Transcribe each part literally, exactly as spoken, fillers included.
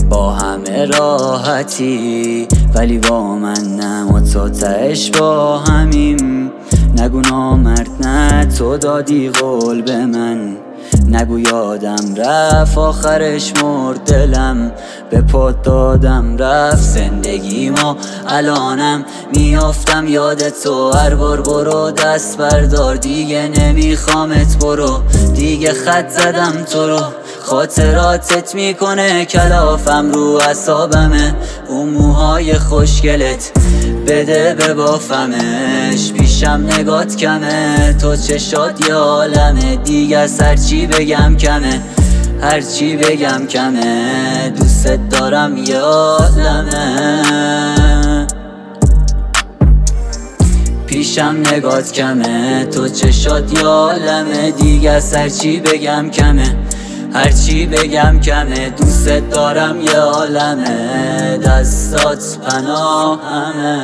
با همه راحتی ولی با من نه، ما تا تهش با همیم. نگو نامرد نه، تو دادی قول به من. نگو یادم رفت آخرش مرد دلم، به پات دادم رفت زندگی ما. الانم میافتم یاد تو هر بار، برو دست بردار دیگه نمیخوامت، برو دیگه خط زدم تو رو. خاطراتت میکنه کلافم، رو اعصابمه اون موهای خوشگلت، بده ببافمش. پیشم نگات کمه، تو چشات یه عالمه، دیگه از هرچی بگم کمه، هرچی بگم کمه. دوست دارم یه عالمه، پیشم نگات کمه، تو چشات یه عالمه، دیگه از هرچی بگم کمه، هرچی بگم کمه. دوست دارم یه عالمه، دستات پناهمه.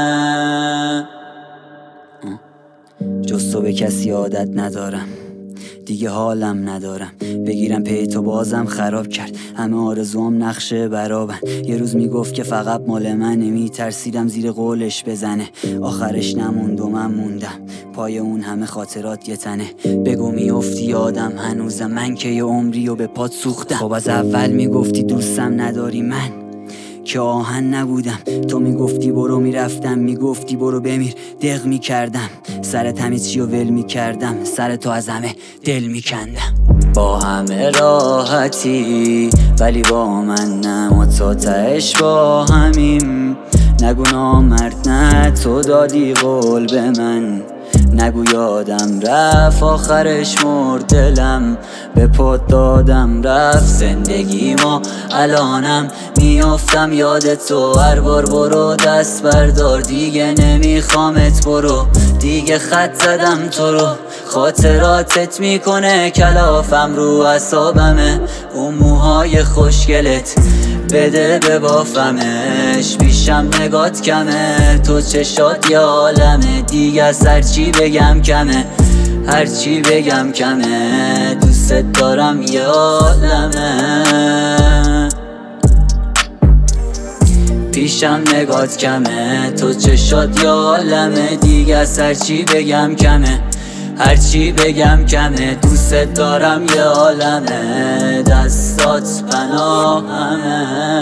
جز تو به کسی عادت ندارم، دیگه حالم ندارم. بگیرم پی تو بازم خراب کرد، همه آرزوام نقشه برابن. یه روز میگفت که فقط مال منه، میترسیدم زیر قولش بزنه. آخرش نموند و من موندم پای اون همه خاطرات یه تنه. بگو میافتی یادم هنوزم، من که یه عمری و به پات سوختم. خب از اول میگفتی دوستم نداری، من که آهن نبودم. تو میگفتی برو، میرفتم، میگفتی برو بمیر، دق میکردم. سر تمیز چی و ول میکردم، سر تو از همه دل میکندم. با همه راحتی ولی با من نه، ما تا تهش با همیم. نگو نامرد نه، تو دادی قول به من. نگو یادم رفت آخرش مرد دلم، به پات دادم رفت زندگی ما. الانم میافتم یاد تو هر بار، برو دست بردار دیگه نمیخوامت، برو دیگه خط زدم تو رو. خاطراتت میکنه کلافم، رو اعصابمه اون موهای خوشگلت، بده ببافمش. پیشم نگات کمه، تو چشات یه عالمه، دیگه از هرچی بگم کمه، هرچی بگم کمه. دوست دارم یه عالمه، پیشم نگات کمه، تو چشات یه عالمه، دیگه از هرچی بگم کمه، هرچی بگم کمه. دوست دارم یه عالمه، دستات پناهمه.